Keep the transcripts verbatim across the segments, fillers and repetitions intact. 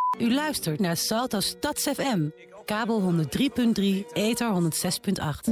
U luistert naar Salto Stads F M. Kabel honderd drie punt drie, ether honderd zes punt acht.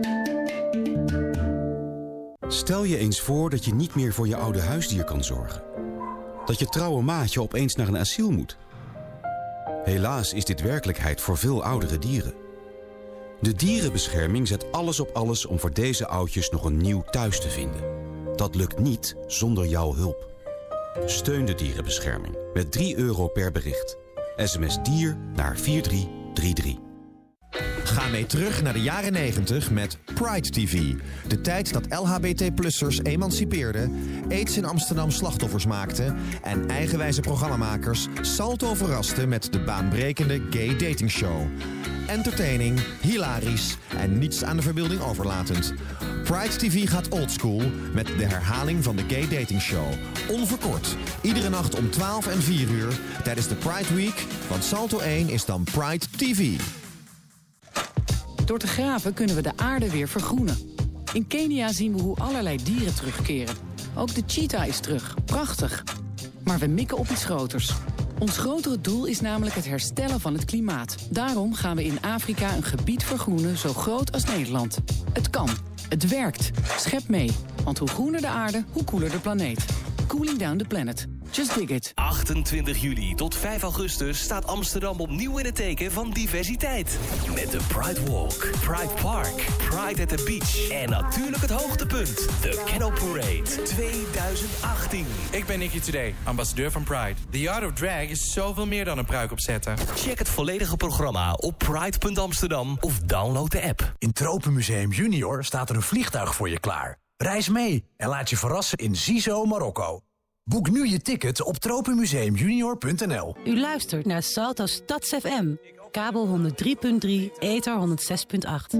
Stel je eens voor dat je niet meer voor je oude huisdier kan zorgen. Dat je trouwe maatje opeens naar een asiel moet. Helaas is dit werkelijkheid voor veel oudere dieren. De dierenbescherming zet alles op alles om voor deze oudjes nog een nieuw thuis te vinden. Dat lukt niet zonder jouw hulp. Steun de dierenbescherming met drie euro per bericht. S M S dier naar vier drie drie drie. Ga mee terug naar de jaren negentig met Pride T V. De tijd dat L H B T-plussers emancipeerden, AIDS in Amsterdam slachtoffers maakten en eigenwijze programmamakers Salto verrasten met de baanbrekende gay dating show. Entertaining, hilarisch en niets aan de verbeelding overlatend. Pride T V gaat oldschool met de herhaling van de gay dating show. Onverkort, iedere nacht om twaalf en vier uur tijdens de Pride Week, want Salto één is dan Pride T V. Door te graven kunnen we de aarde weer vergroenen. In Kenia zien we hoe allerlei dieren terugkeren. Ook de cheetah is terug. Prachtig. Maar we mikken op iets groters. Ons grotere doel is namelijk het herstellen van het klimaat. Daarom gaan we in Afrika een gebied vergroenen zo groot als Nederland. Het kan. Het werkt. Schep mee. Want hoe groener de aarde, hoe koeler de planeet. Cooling down the planet. Just dig it. achtentwintig juli tot vijf augustus staat Amsterdam opnieuw in het teken van diversiteit. Met de Pride Walk, Pride Park, Pride at the Beach en natuurlijk het hoogtepunt, de Kettle Parade twintig achttien. Ik ben Nicky Today, ambassadeur van Pride. The Art of Drag is zoveel meer dan een pruik opzetten. Check het volledige programma op pride punt amsterdam of download de app. In Tropenmuseum Junior staat er een vliegtuig voor je klaar. Reis mee en laat je verrassen in Zizo, Marokko. Boek nu je ticket op tropenmuseum junior punt n l. U luistert naar Salto Stads F M. Kabel honderd drie punt drie, ether honderd zes punt acht.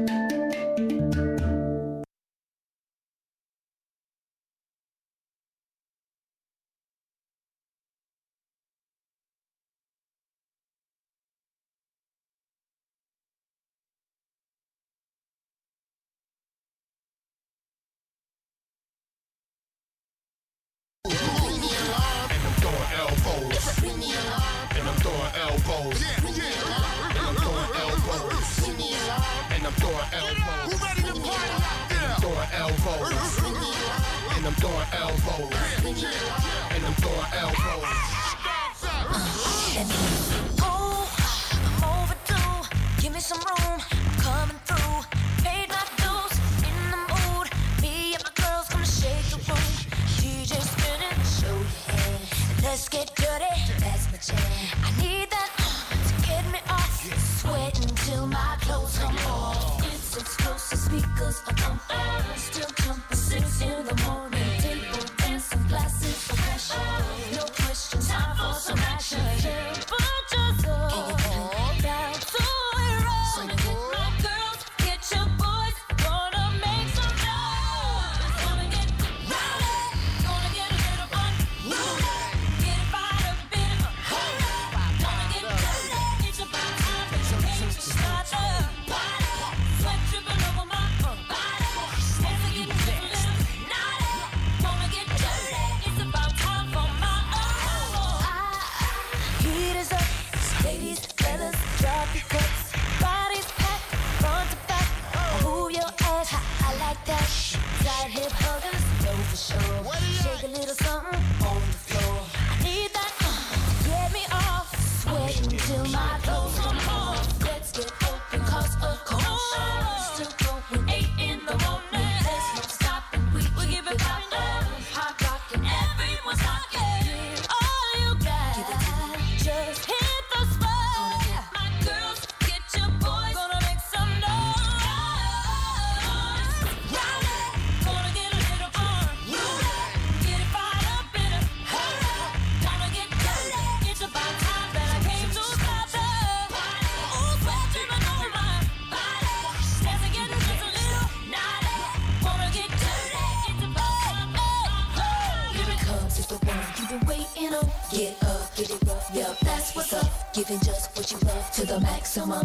Giving just what you love to the maximum.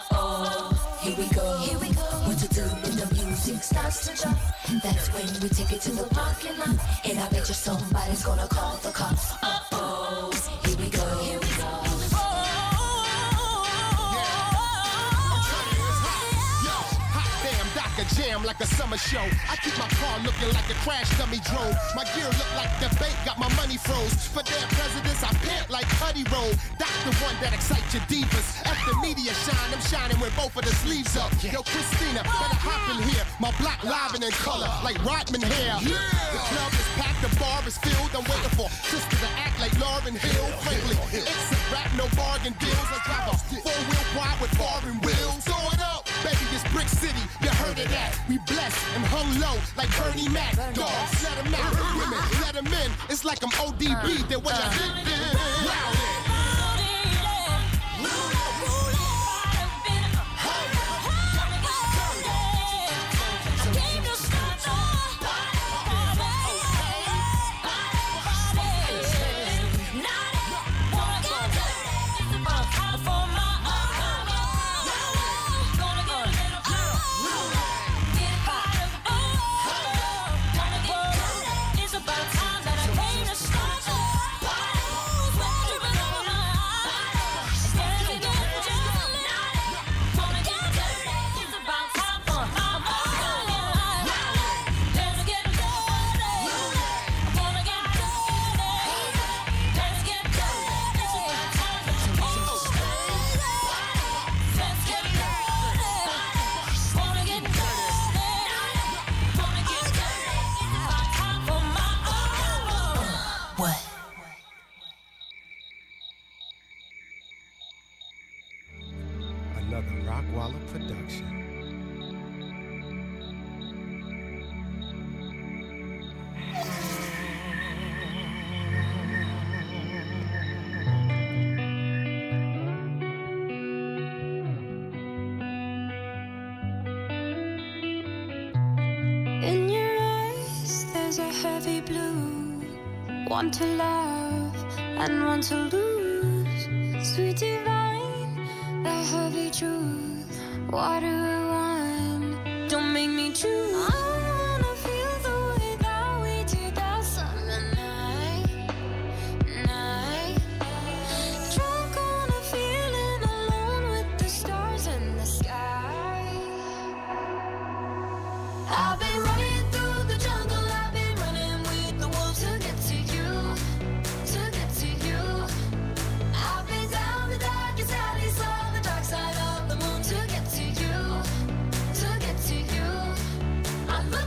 Uh-oh, here we go. Here we go. What to do when the music starts to jump? That's when we take it to the parking lot. And I bet you somebody's gonna call the cops. Uh-oh, here we go. Here we go. jam like a summer show. I keep my car looking like a crash dummy drove. My gear look like the bank got my money froze. For their presidents, I pant like Cuddy Roll. That's the one that excites your divas. As the media shine, I'm shining with both of the sleeves up. Yo, Christina, better hop in here. My block live and in color, like Rodman hair. The club is packed, the bar is filled. I'm waiting for sister to act like Lauryn Hill. Frankly, it's a rap, no bargain deals. I drive a four-wheel wide with foreign wheels. Throw it up, baby, it's Brick City. You heard of that? We blessed and hung low like Bernie Mac. Dogs, let them out. Women, let them in. It's like I'm O D B. They're when I hit them. Wow. One to love and one to lose. Sweet divine, the heavy truth. Water or wine, don't make me choose. I wanna feel the way that we did that summer night, night. Drunk on a feeling, alone with the stars in the sky. I've been running through the jungle, I've been running with the wolves to get to you. I'm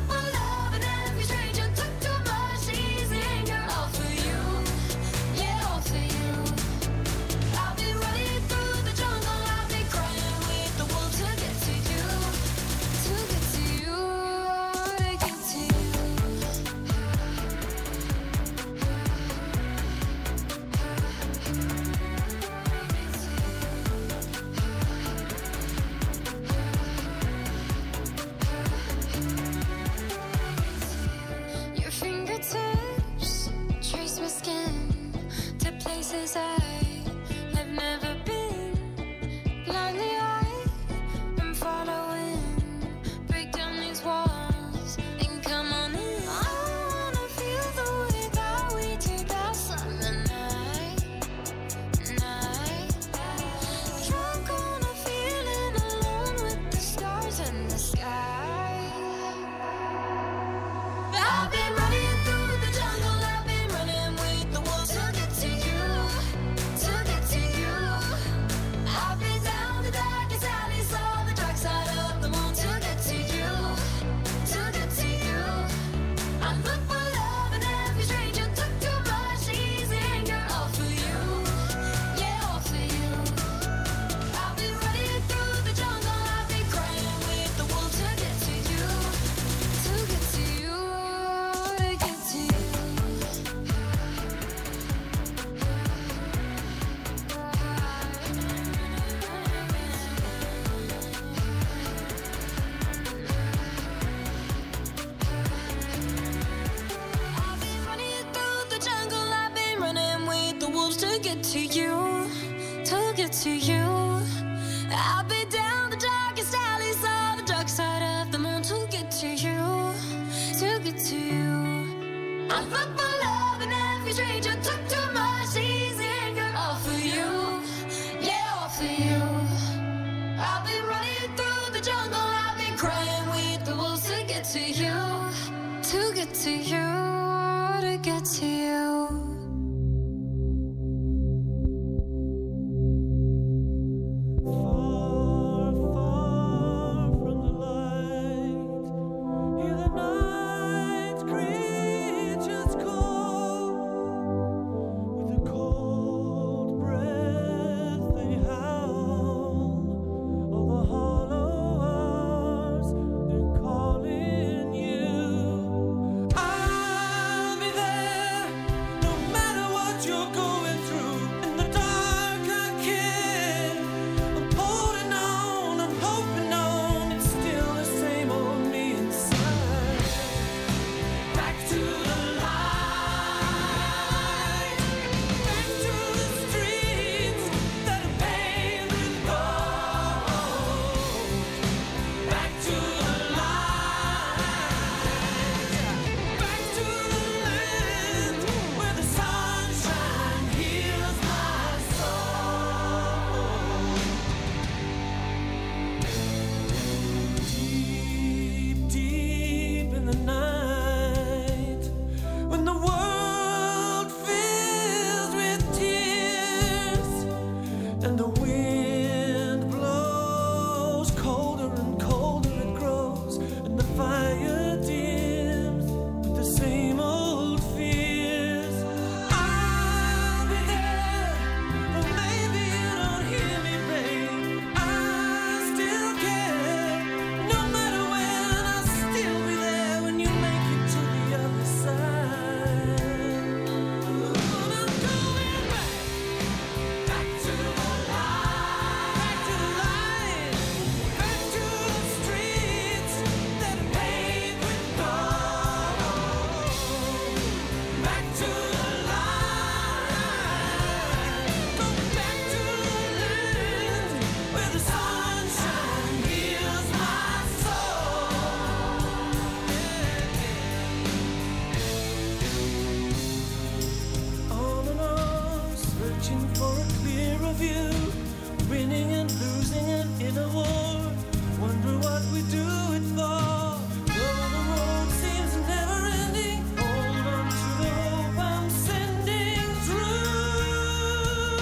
for a clearer view. Winning and losing and in a war. Wonder what we do it for. Though the road seems never ending, hold on to the hope I'm sending through.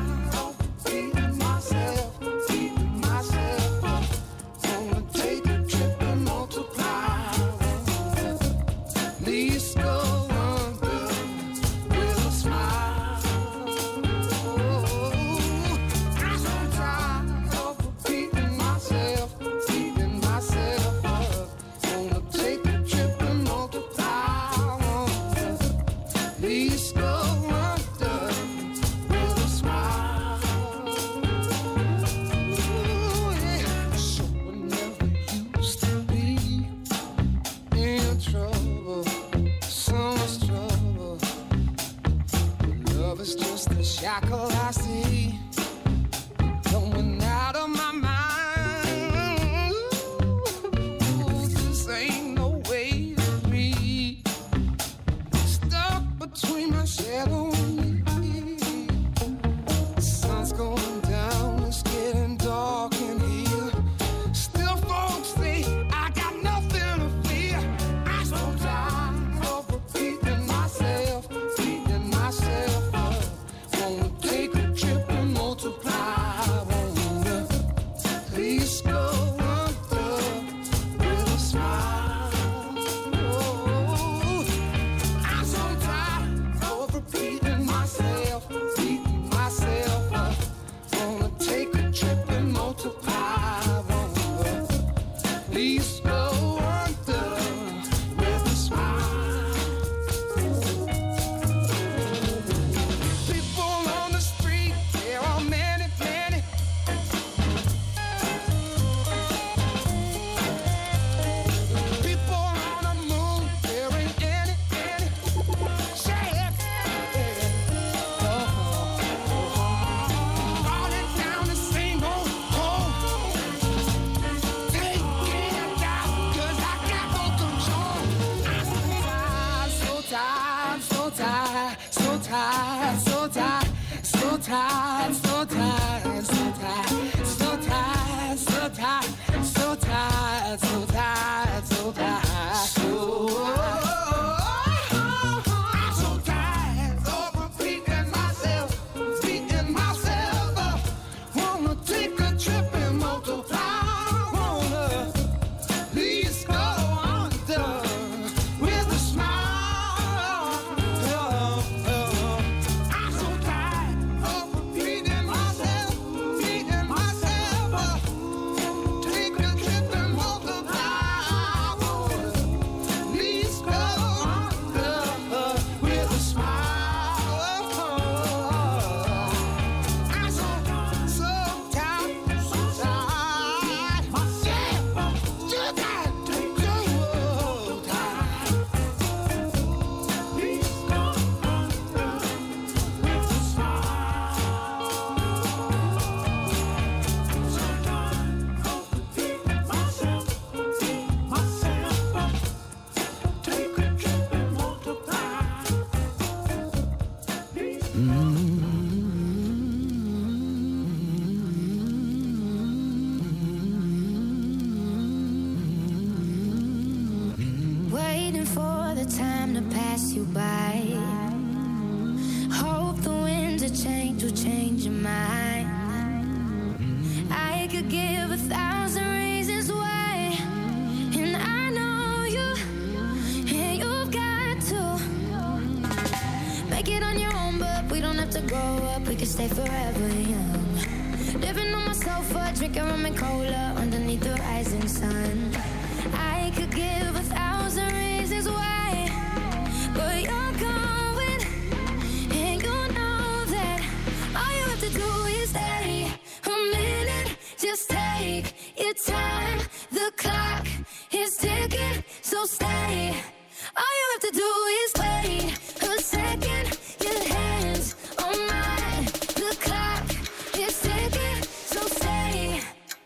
Take a wanna pass you by. Hope the winds of change will change your mind. I could give a thousand reasons why, and I know you, and you've got to make it on your own, but we don't have to grow up, we can stay forever young. Living on my sofa, drinking rum and cola underneath the rising sun. I could give a thousand reasons why, but you're going, and you know that all you have to do is stay a minute. Just take your time, the clock is ticking, so stay. All you have to do is wait a second, your hands on mine, the clock is ticking, so stay.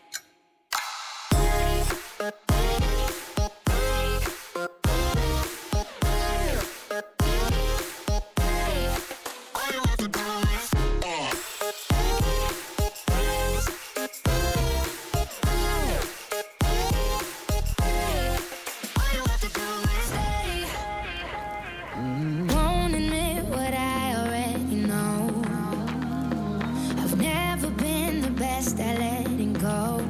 Won't admit what I already know. I've never been the best at letting go.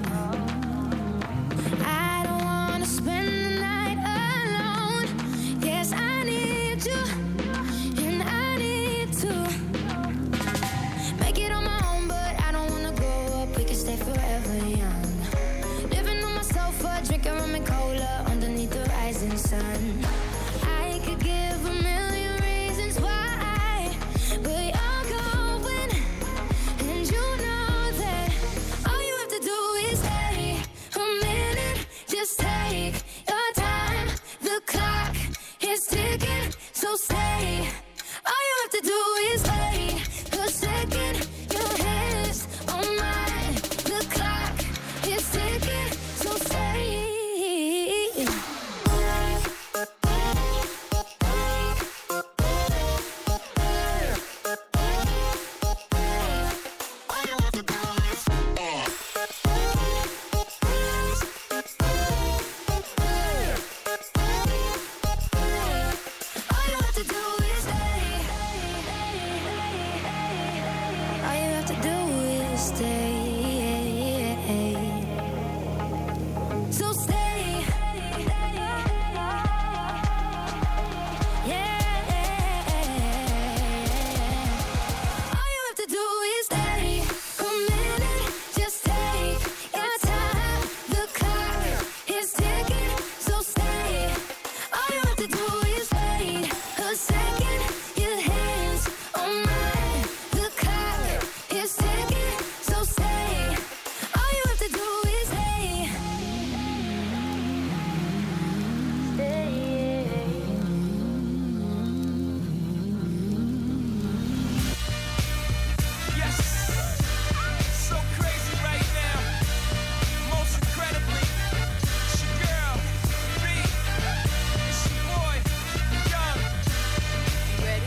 I don't wanna spend the night alone. Yes, I need you, and I need to make it on my own, but I don't wanna grow up, we can stay forever young. Living on my sofa, drinking rum and cola underneath the rising sun. I could give a million reasons why, but you're going, and you know that all you have to do is stay a minute. Just take your time, the clock is ticking, so stay. All you have to do is wait a second, your hands on mine, the clock is ticking, so stay. All you have to do is stay. All you have to do is stay. So stay. Yeah. All you have to do is stay a minute. Just take your time. The clock is ticking, so stay. All you have to do is wait a second. Your hands on mine. The clock is ticking, so stay. All you have to do is stay. Yes, so crazy right now. Most incredibly, it's your girl, B. It's your boy, Young. You ready?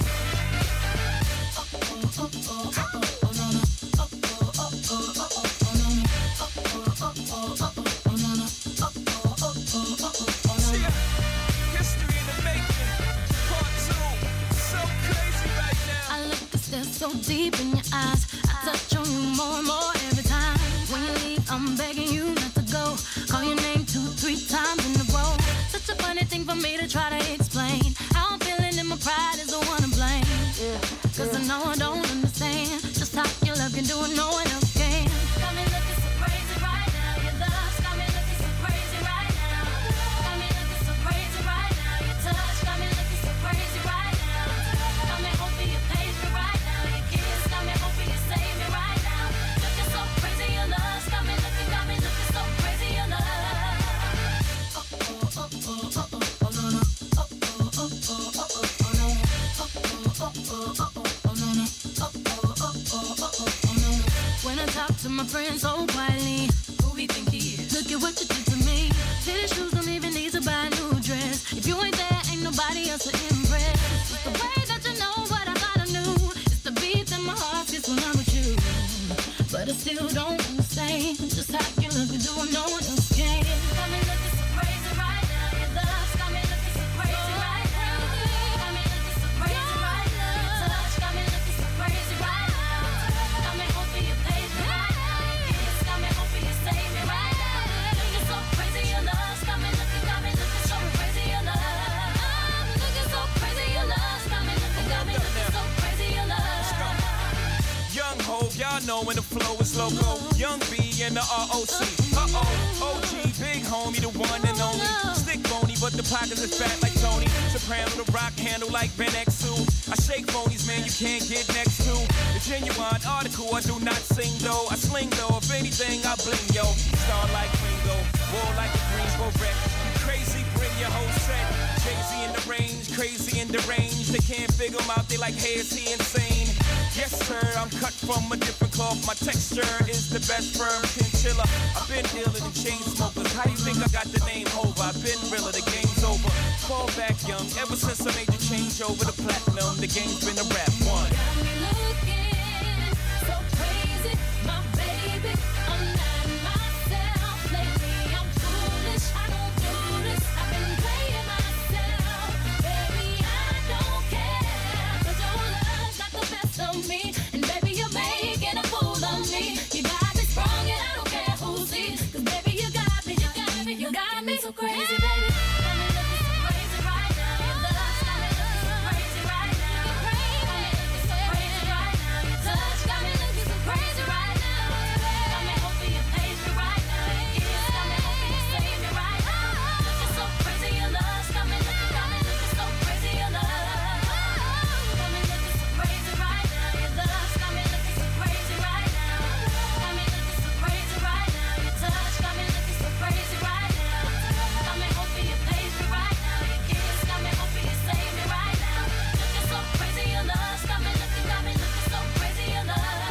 Yeah, history in the making. Part two, so crazy right now. I look to stare so deep in your eyes. I touch on you more and more every time. When you leave, I'm begging you not to go. Call your name two, three times in a row. Such a funny thing for me to try to explain. How I'm feeling and my pride is the one to blame. Cause I know I don't understand just how your love can do it, no one else can. Got me looking so crazy right now. Your love got me looking so crazy right now. Got me looking so crazy right now. Your touch got me looking so crazy right now. Got me hoping you page me right now. Your kiss got me hoping you save me right now. Looking so crazy, your love got me looking, got me looking so crazy, your love. When I talk to my friends so quietly, who we think he is? Look at what you did to me. Fitted shoes don't even need to buy a new dress. If you ain't there, ain't nobody else to impress. It's the way that you know what I thought I knew. It's the beat that my heart gets when I'm with you. But I still don't understand just how you look and do what no one else can. Got me looking so crazy right now. Your love's got me looking so crazy right now. know when the flow is loco. Young B and the R O C. Uh-oh, O G, big homie, the one and only. Stick bony, but the pockets is fat like Tony. Soprano, the rock handle like Ben X two. I shake phonies, man, you can't get next to. The genuine article, I do not sing though. I sling though, if anything, I bling, yo. Star like Ringo, war like a Greensboro wreck. Crazy, bring your whole set. Jay-Z in the range, crazy in the range. They can't figure him out, they like, hey, is he insane? Yes, sir, I'm cut from a different cloth. My texture is the best firm chinchilla. I've been dealing in chain smokers. How do you think I got the name over? I've been realer, the game's over. Fall back young, ever since I made the change over the platinum, the game's been a rap one. Got me looking so crazy, my baby. I'm not myself lately. I'm foolish, I don't do this. I've been playing myself, baby. I don't care, 'cause your love's got the best of me, and baby you're making a fool of me. You got me sprung, and I don't care who sees, 'cause baby you got me, you got me, you got me so crazy, baby. Got me looking so crazy right now. Your love's got me looking so crazy right now. Got me looking so crazy right now. Your touch got me looking so crazy right now. Got me hoping you page me right now. Your kiss got me hoping you save me right now. Looking so crazy, your love's got me looking, got me looking so crazy, your love. Got me looking so crazy right now. Your love's got me looking so crazy right now. Got me looking so crazy right now. Your touch got me looking so crazy right now. Got me hoping you page me right now. Your kiss got me hoping you save me right now. Looking so crazy, your love's got me looking, got me looking so crazy, your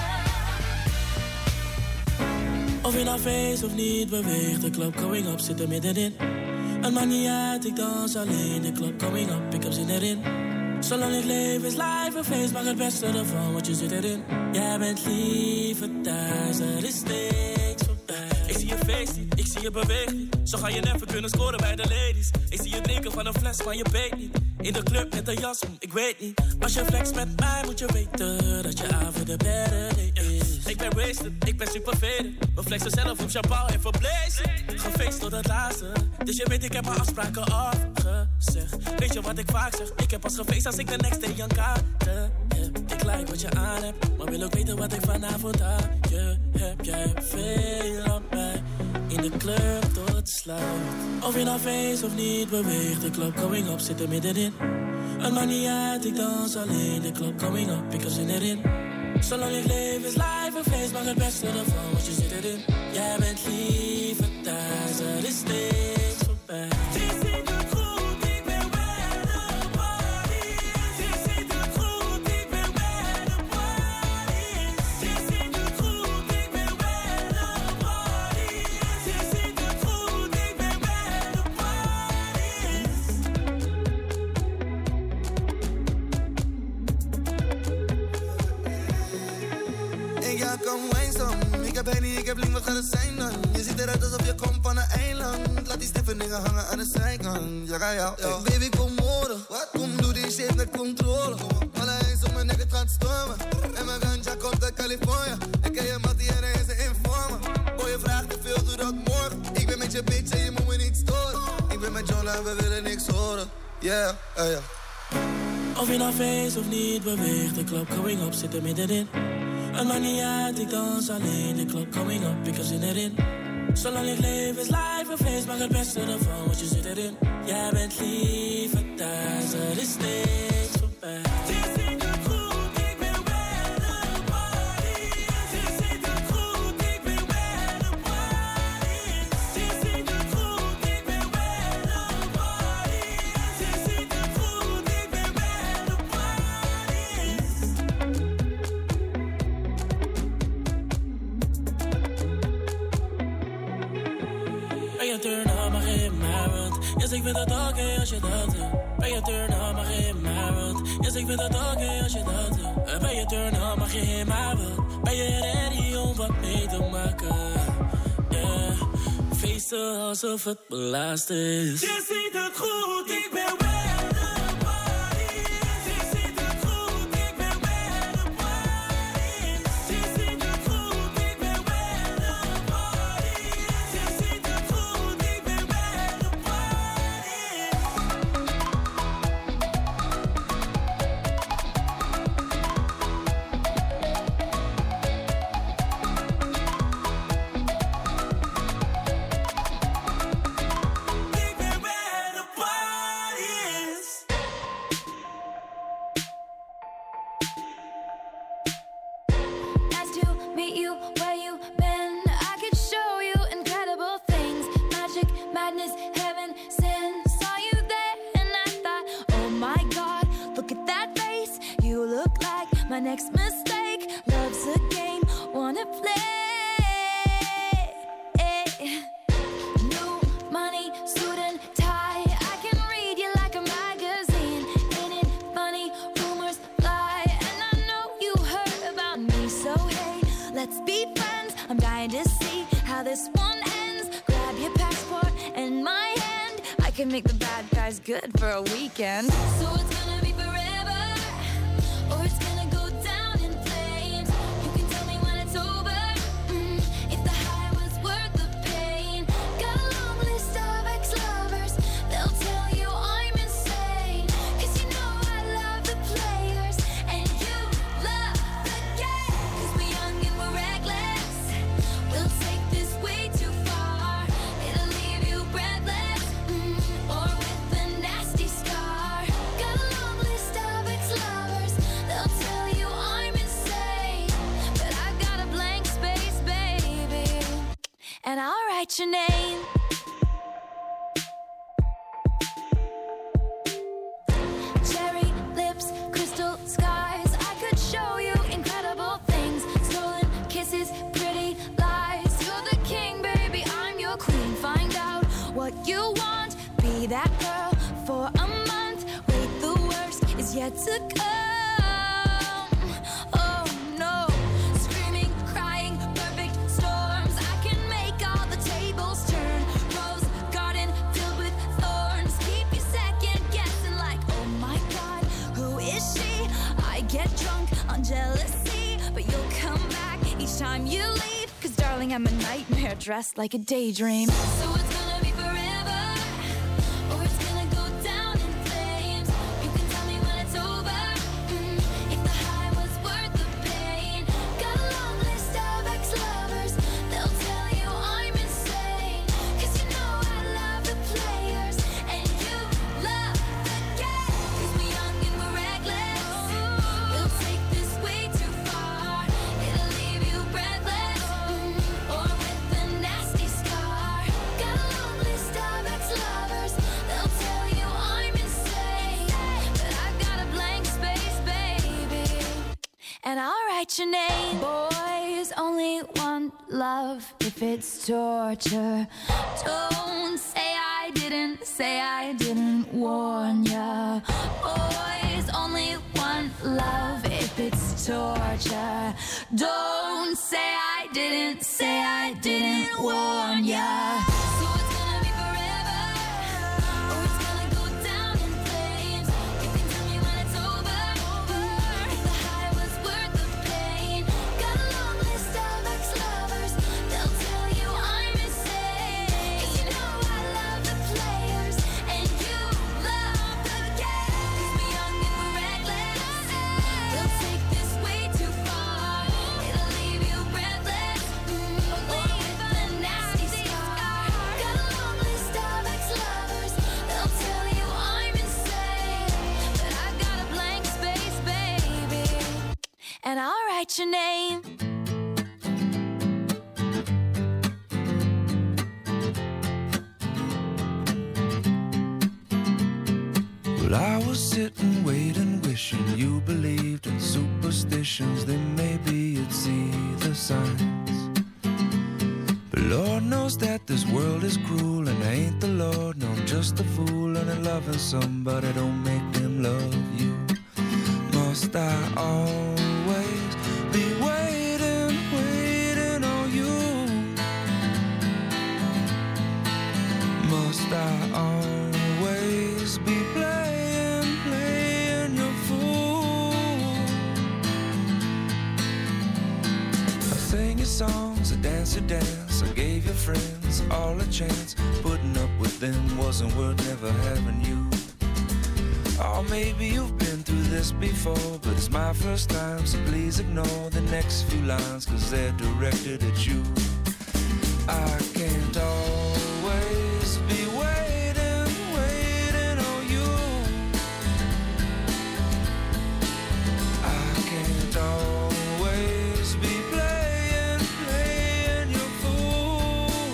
love. Of je nou feest of niet beweegt, de club going up zit er middenin. Het maakt niet uit, ik dans alleen, de club going up, ik heb zin erin. Zolang ik leef is live een feest, maak het beste ervan, want je zit erin. Jij bent liever thuis, er is niks voorbij. Ik zie je feest niet, ik zie je beweegt niet. Zo ga je never kunnen scoren bij de ladies. Ik zie je drinken van een fles, maar je weet niet. In de club met een jas, hm, ik weet niet. Als je flex met mij, moet je weten dat je avond de better day is. Ik ben wasted, ik ben super faded. We flexen zelf op champagne en verblazen. Gefeest tot het laatste, dus je weet ik heb mijn afspraken afgezegd. Weet je wat ik vaak zeg, ik heb pas gefeest als ik de next day een kaarten heb. Ik like wat je aan hebt, maar wil ook weten wat ik vanavond aan je heb. Jij hebt veel aan mij, in de club tot sluit. Of je nou feest of niet beweegt, de club going up zit er middenin. Het maakt niet uit, ik dans alleen, de club going up, ik heb zin erin. Zolang ik leef is live een feest, maak het beste ervan, want je zit erin. Jij bent liever thuis, er is niks voorbij. Je ziet het goed, ik ben bij de party. Je ziet het goed, ik ben bij de party. Je ziet het goed, ik ben bij de party. Je ziet het goed, ik ben bij de party. Ik ja, kom wijnsom. Ik heb Henny, ik heb Link, wat gaat het zijn dan? Je ziet eruit alsof je komt van een eiland. Laat die stiffen dingen hangen aan de zijkant. Ja, ja, ja. Hey, baby, kom morgen. Wat? Kom, doe die shit met controle. Alle eens om mijn nek, het gaat stormen. En mijn ganja komt uit Californië. Ik ken je mattie en hij is een informer. Boy, je vraagt te veel, doe dat morgen. Ik ben met je bitch en je moet me niet storen. Ik ben met John en we willen niks horen. Yeah, uh, yeah. Of je nou feest of niet beweegt, de club going up zit er middenin. Het maakt niet uit, ik dans alleen, de club going up, ik heb zin erin. Zolang ik leef is live een feest, maak het beste ervan, want je zit erin. Jij bent liever thuis, er is niks voorbij. Je ziet het goed, ik ben bij de party. Je ziet het goed, ik ben bij de party. Je ziet het goed, ik ben bij de party. Je ziet het goed, ik ben bij de party. Ben je turn on, mag je in mijn world. Yes, ik vind het oké okay als je dat doet. Ben je turn on, mag je in mijn world. Yes, ik vind het oké okay als je dat doet. Ben je turn on, mag je in mijn world. Ben je ready om wat mee te maken? Yeah, feesten alsof het belast is. Je ziet het goed, ik ben bij de party. Je ziet het goed, ik ben bij de party. Je ziet het goed, ik ben bij de party. Je ziet het goed, ik ben bij de party. my next mistake. Love's a game, wanna play. New money, suit and tie. I can read you like a magazine. Ain't it funny? Rumors fly, and I know you heard about me. So hey, let's be friends. I'm dying to see how this one ends. Grab your passport and my hand. I can make the bad guys good for a weekend. So it's gonna be forever, or it's gonna go down in flames. You can tell me when it's over, mm, if the high was worth the pain. Got a long list of ex-lovers, they'll tell you I'm insane. Cause you know I love the players, and you love the game. Cause we're young and we're reckless, we'll take this way too far. It'll leave you breathless, mm, or with a nasty scar. Got a long list of ex-lovers, they'll tell you I'm insane. But I've got a blank space, baby, and I'll write your name. Cherry lips, crystal skies. I could show you incredible things. Stolen kisses, pretty lies. You're the king, baby, I'm your queen. Find out what you want, be that girl for a month. Wait, the worst is yet to come. Oh no, screaming, crying, perfect storms. I can make all the tables turn. Rose garden filled with thorns. Keep you second guessing like, oh my god, who is she? I get drunk on jealousy, but you'll come back each time you leave. Cause darling, I'm a nightmare dressed like a daydream. So it's gonna be forever, or it's gonna go down in flames. You can tell me when it's over, mm, if the high was worth the pain. Got a long list of ex-lovers, they'll tell you I'm insane. Cause you know I love the players, and you love the game. Cause we're young and we're reckless, we'll take this way too far. It'll leave you breathless, mm, or with a nasty scar. Got a long list of ex-lovers, they'll tell you I'm insane. But I've got a blank space, baby, and I'll write your name. Boys only want love if it's torture. Don't say I didn't, say I didn't warn ya. Boys only want love if it's torture. Don't say I didn't, say I didn't warn ya. So it's gonna be forever, or it's gonna go down in flames. You can tell me when it's over, mm, if the high was worth the pain. Got a long list of ex-lovers, they'll tell you I'm insane. Cause you know I love the players, and you love the game. Cause we're young and we're reckless, we'll take this way too far. It'll leave you breathless, mm, or with a nasty scar. Got a long list of ex-lovers, they'll tell you I'm insane. But I've got a blank space, baby, and I'll write your name. Well, I was sitting, waiting, wishing you believed in superstitions. Then maybe you'd see the signs. But Lord knows that this world is cruel, and I ain't the Lord, no, I'm just a fool. And I'm loving somebody don't make them love you. Must I always be waiting, waiting on you? Must I always be playing, playing your fool? I sang your songs, I danced your dance, I gave your friends all a chance. Putting up with them wasn't worth never having you. Oh, maybe you've been through this before, but it's my first time, so please ignore the next few lines, cause they're directed at you. I can't always be waiting, waiting on you. I can't always be playing, playing your fool.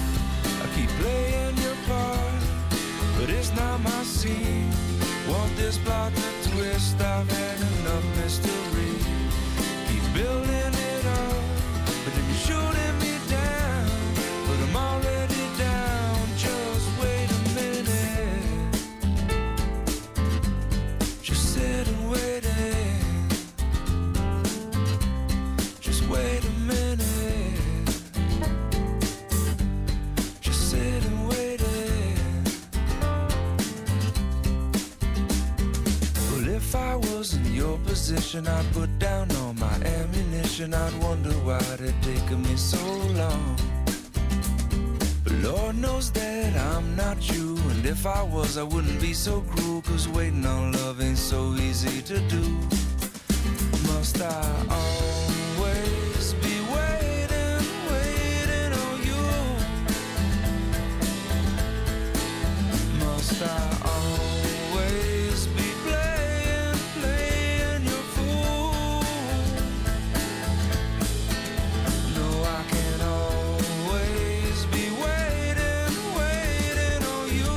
I keep playing your part, but it's not my scene. Want this position, I'd put down all my ammunition. I'd wonder why it taken me so long. But Lord knows that I'm not you, and if I was, I wouldn't be so cruel, 'cause waiting on love ain't so easy to do. Must I always be waiting, waiting on you? Must I always be playing, playing your fool? No, I can always be waiting, waiting on you.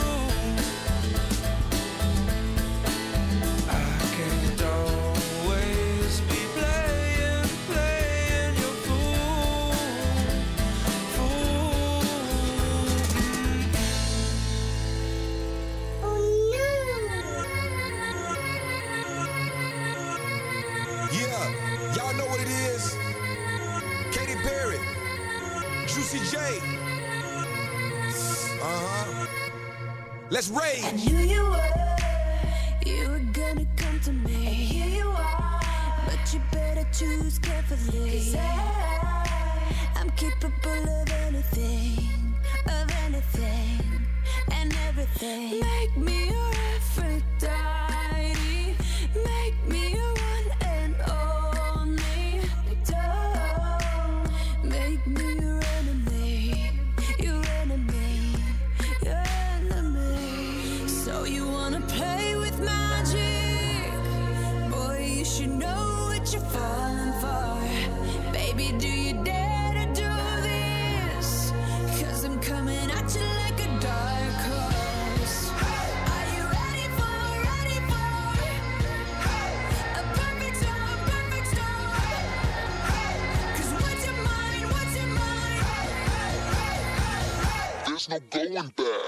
I can't always be playing, playing your fool, fool. Yeah, y'all know what it is. Katy Perry, Juicy J. Uh-huh. Let's rage. I knew you were, you were gonna come to me. And here you are, but you better choose carefully. 'Cause I, I'm capable of anything, of anything, and everything. Make me your Aphrodite, make me your one and only. Don't make me your enemy, your enemy, your enemy. So you wanna play with magic? Boy, you should know what you're falling for. Baby, do you dare to do this? 'Cause I'm coming at you like a dark horse. Are you ready for, ready for a perfect storm, perfect storm? 'Cause what's your mind, what's your mind? There's no going back.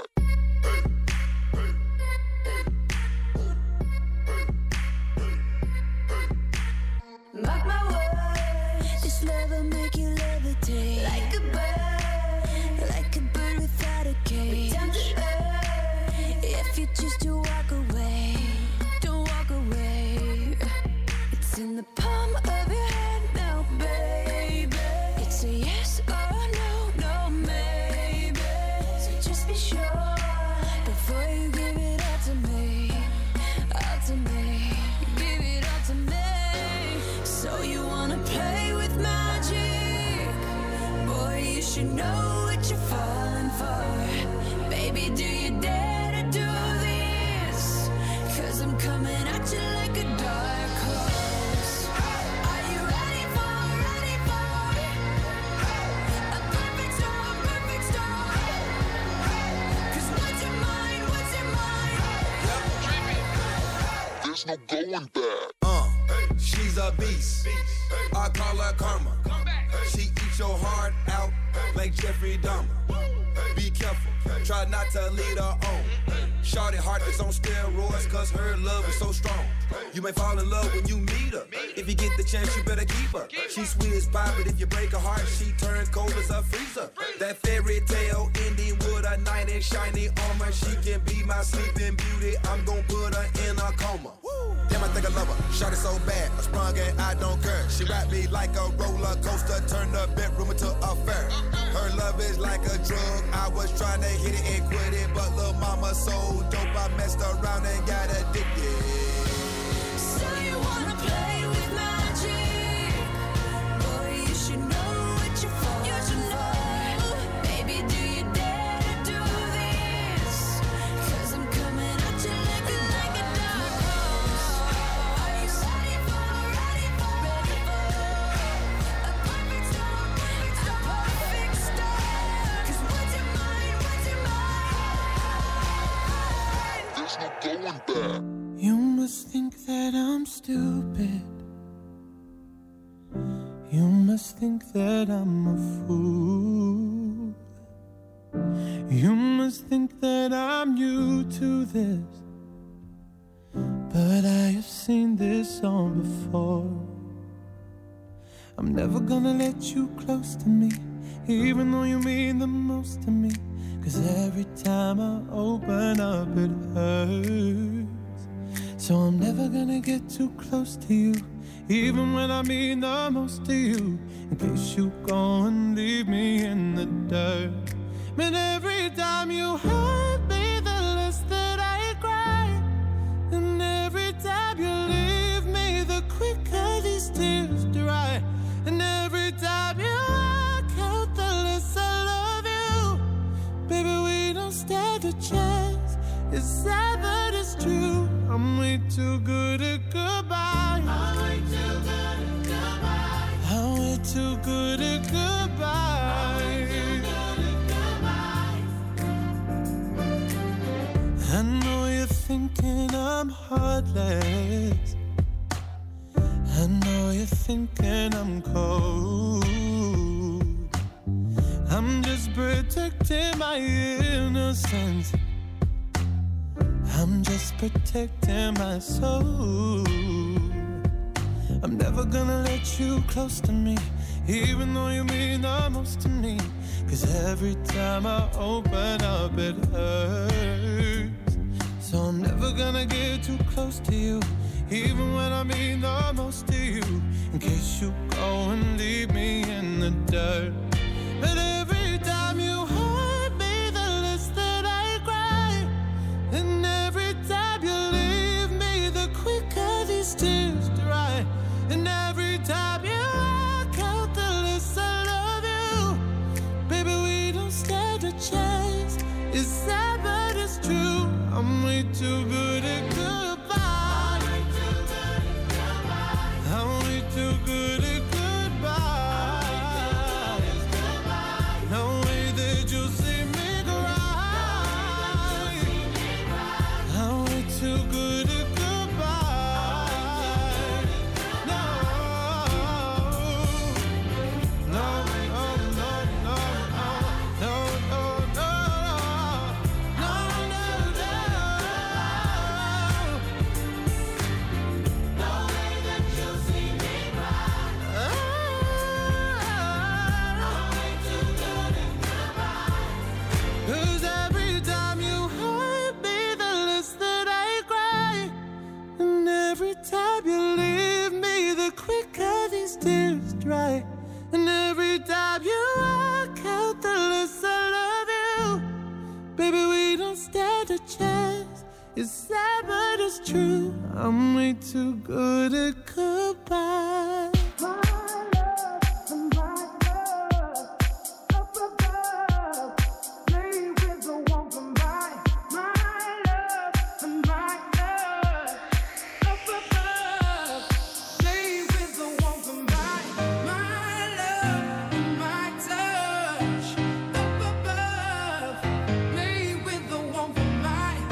Mark my words, this love will make you levitate like a bird, like a bird without a cage. Down to earth, if you choose to walk away, don't walk away. It's in the palm of your hand now, baby. It's a yes or no, no maybe. So just be sure before you give it all to me, all to me, give it all to me. So you wanna play with magic? Boy, you should know what you're falling for. Baby, do you dare to do this? 'Cause I'm coming at you like a dark horse. Are you ready for, ready for a perfect storm, perfect storm? 'Cause what's your mind, what's your mind? There's no going back. Uh, she's a beast. I call her karma. She eats your heart out like Jeffrey Dahmer. Be careful, try not to lead her on. Shawty heart is on steroids, 'cause her love is so strong. You may fall in love when you meet her. If you get the chance, you better keep her. She's sweet as pie, but if you break her heart, she turns cold as a freezer. That fairy tale ending with a knight in shiny armor. She can be my sleeping beauty. I'm gon' put her in a coma. Damn, I think I love her. Shot it so bad, I sprung and I don't care. She wrapped me like a roller coaster, turned the bedroom into a fair. Her love is like a drug. I was trying to hit it and quit it, but lil' mama so dope, I messed around and got addicted. So you wanna play with magic? Boy, you should know what you're falling for. Baby, do you dare to do this? 'Cause I'm coming at you like a, like a dark horse. Are you ready for, ready for, ready for a perfect storm, a perfect storm? 'Cause what's your mind, what's your mind? There's no going back. You must think that I'm stupid. You must think that I'm a fool. You must think that I'm new to this. But I have seen this song before. I'm never gonna let you close to me, even though you mean the most to me. 'Cause every time I open up it hurts. So I'm never gonna get too close to you, even when I mean the most to you. In case you go and leave me in the dirt. And every time you hurt me, the less that I cry. And every time you leave me, the quicker these tears dry. And every time you walk out, the less I love you. Baby, we don't stand a chance. It's sad, but it's true. I'm way too good at goodbye. I'm way too good at goodbye. I'm way too good at goodbye. I know you're thinking I'm heartless. I know you're thinking I'm cold. I'm just protecting my innocence. I'm just protecting my soul. I'm never gonna let you close to me, even though you mean the most to me. Cause every time I open up it hurts. So I'm never gonna get too close to you, even when I mean the most to you. In case you go and leave me in the dirt. But every time you hurt me, the less that I cry. And every time you leave me, the quicker these tears dry. And every time you walk out, the less I love you. Baby, we don't stand a chance. It's sad, but it's true. I'm way too good at goodbye. I'm way too good at goodbye. No way that you'll see me cry. I'm way too good at goodbye. No, no, no, no, no, no, no, no, no, no, no. No way that you'll see me cry. I'm way too good at goodbye. 'Cause every time you hurt me, the less that I cry. And every time you leave me, the quicker these tears dry. And every time you walk out, the less I love you. Baby, we don't stand a chance. It's sad, but it's true. I'm way too good at goodbye.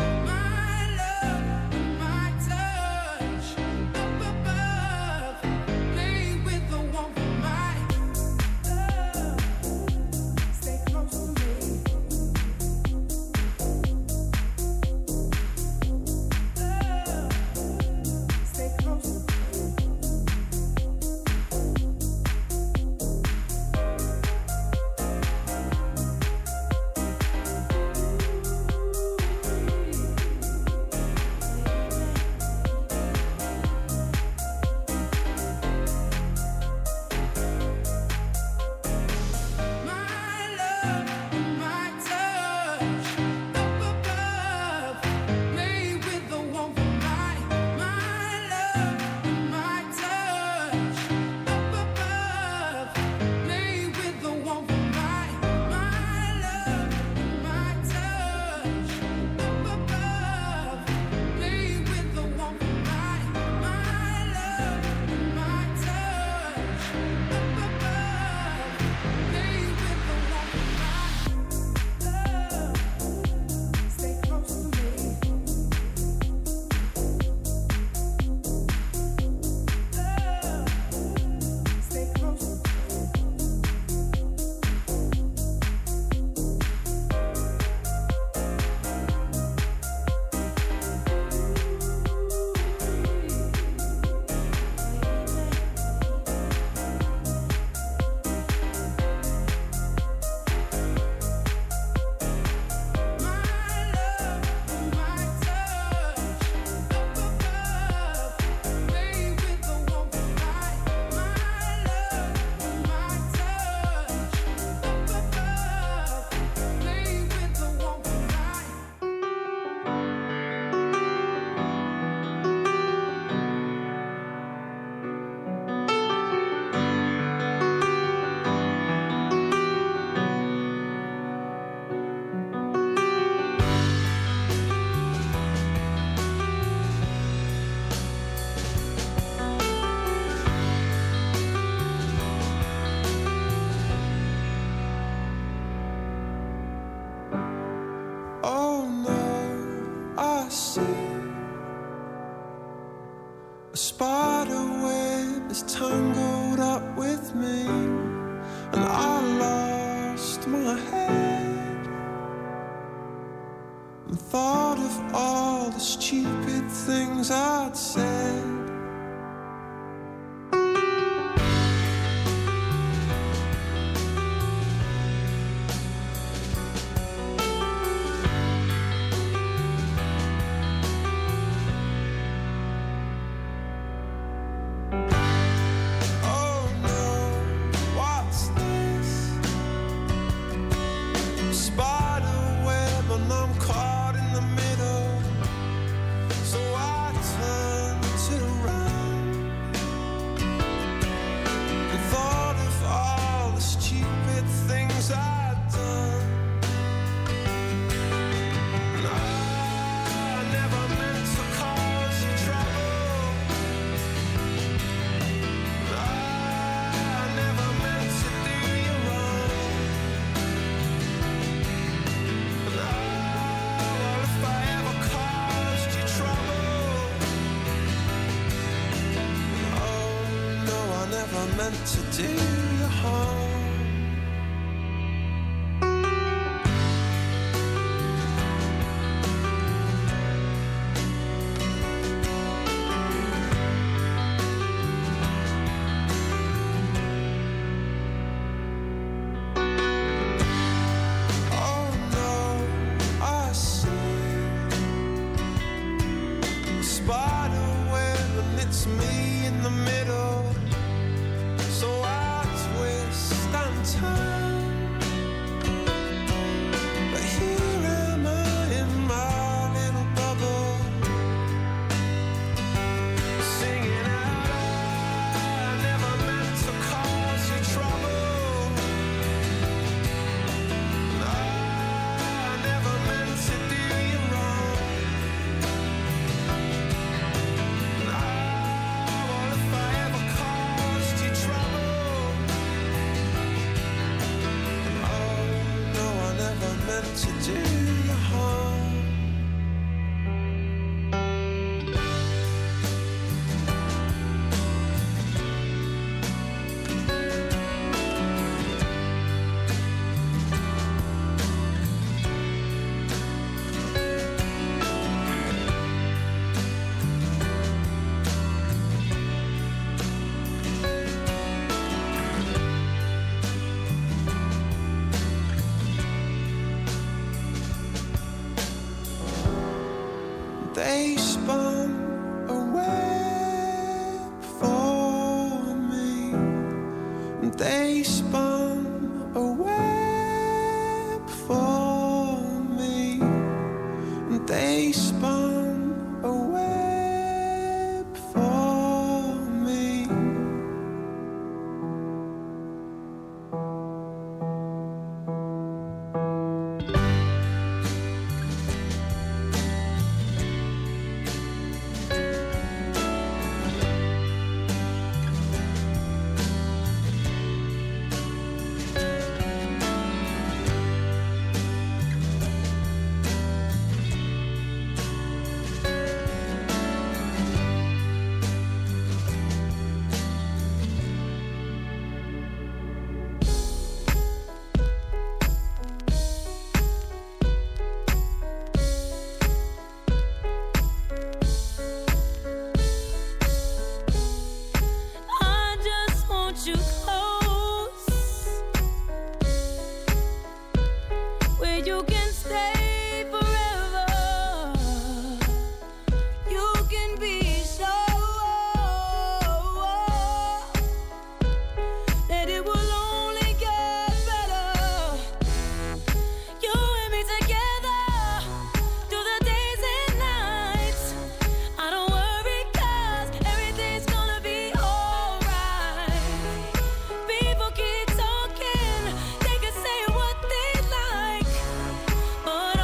Touch up above. see a spider web is tangled up with me, and I lost my head and thought of all the stupid things I'd said. To do you harm. Oh no, I see a spider web and it's me in the middle. So I twist and turn, but here am I in my little bubble, singing out, I never meant to cause you trouble. I never meant to do you wrong. Well, if I ever caused you trouble, meant to do you harm. They spun a web for me. They spun a web for me. They spun a web for me. But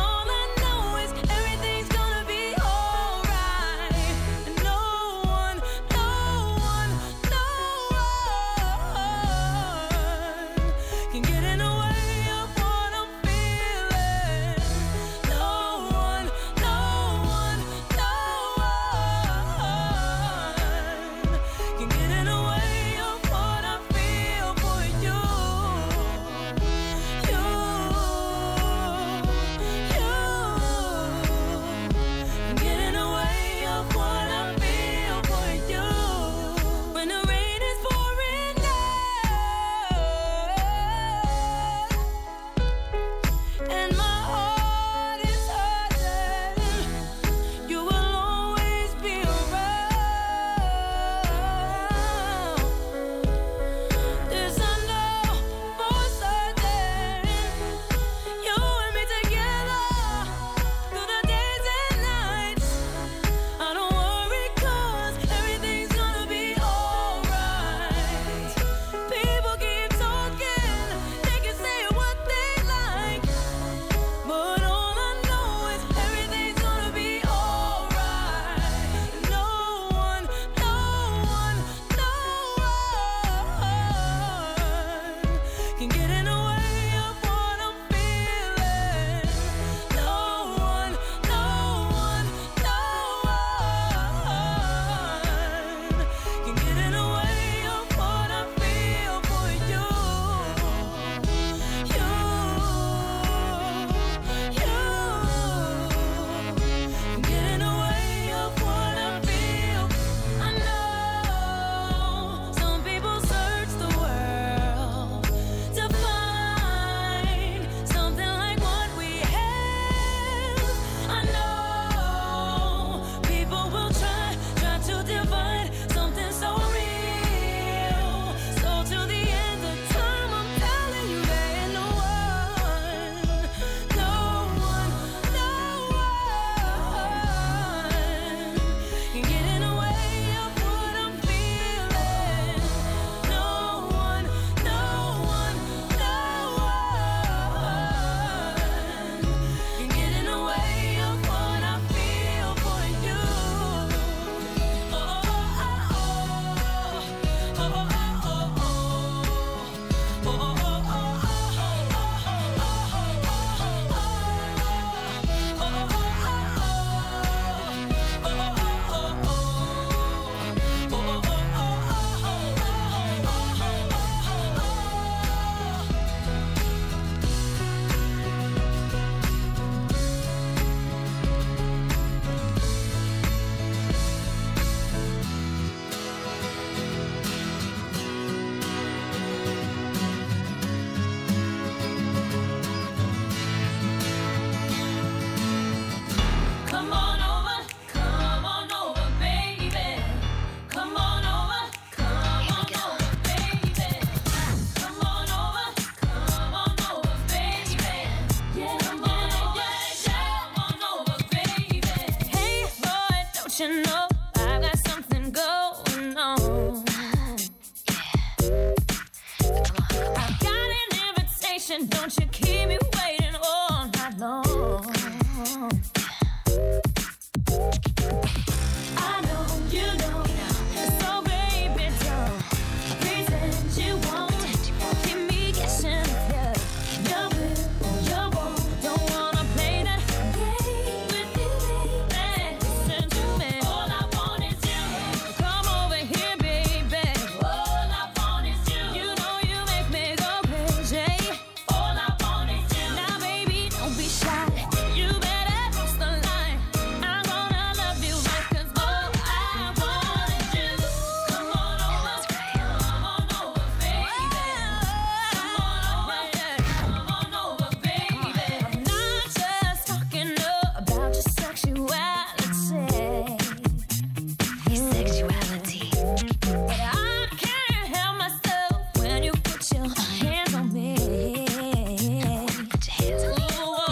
Don't you keep me waiting all night long. I know, you know, so baby, don't pretend you won't keep me guessing. Yeah, you will, you won't. Don't wanna play that game with you, baby. Listen to me. All I want is you. Come over here, baby. All I want is you. You know you make me go crazy. All I want is you. Now, baby, don't be shy. You better cross the line. I'm gonna love you right, 'cause all I want is you. Come on over, come on over, baby. Come on over, yeah. Come on over, baby. I'm not just talking about your sexuality. Your sexuality. But I can't help myself when you put your hands on me. Put your hands on me.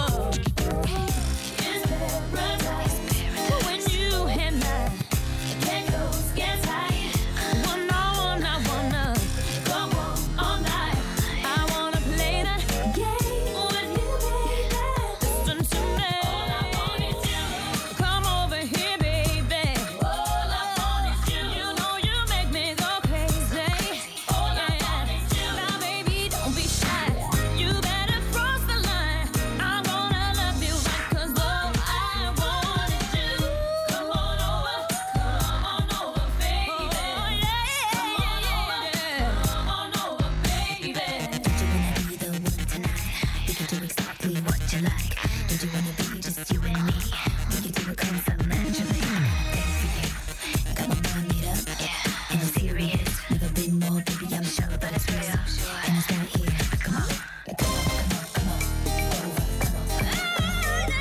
It's paradise. When you hit mine, the goes get tight. One on one, I wanna go on all night. I wanna play that game with you, baby. Listen to me. All I want is you. Come over here, baby. All I want is you. You know you make me go crazy. All I want is you. Now, baby, don't be shy. You better cross the line. I'm gonna love you right, 'cause all I want is you. Come on over, come on over, baby. Oh, yeah, yeah, yeah. Come on over, baby. Don't you wanna be the one tonight? We can do exactly what you like. Don't you wanna be just you and me? We can do it complimentary. Every day, got my mind made up, yeah. And it's serious. Never been more, baby. I'm sure that it's real. And it's right here. Come on, come on, come on, come on. Over, come on, come on, come on.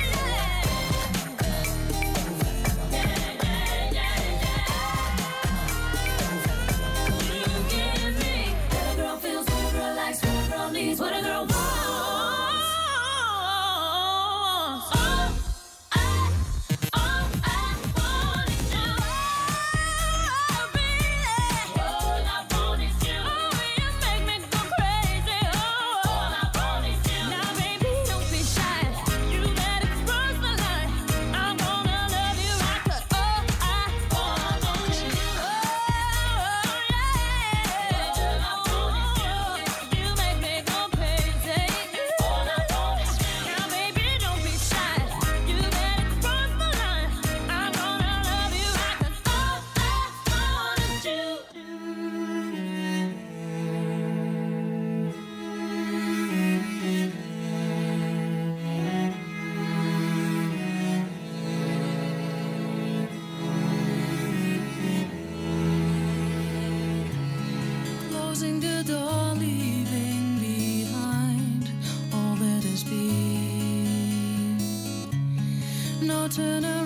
You give me what a girl feels, what a girl likes, what a girl needs, what a girl wants. All I, all I want is you. Oh, baby. All I want is you. Oh, you make me go crazy. Oh, all I want is you. Now, baby, don't be shy. You better cross the line. I'm gonna love you right, 'cause all I want is you. Oh, yeah. All I want is you. You make me go crazy. All I want is you. Now, baby, don't be shy. You better cross the line. I'm gonna love you right, 'cause all I want is you. Closing the door, leaving behind all that has been. No turn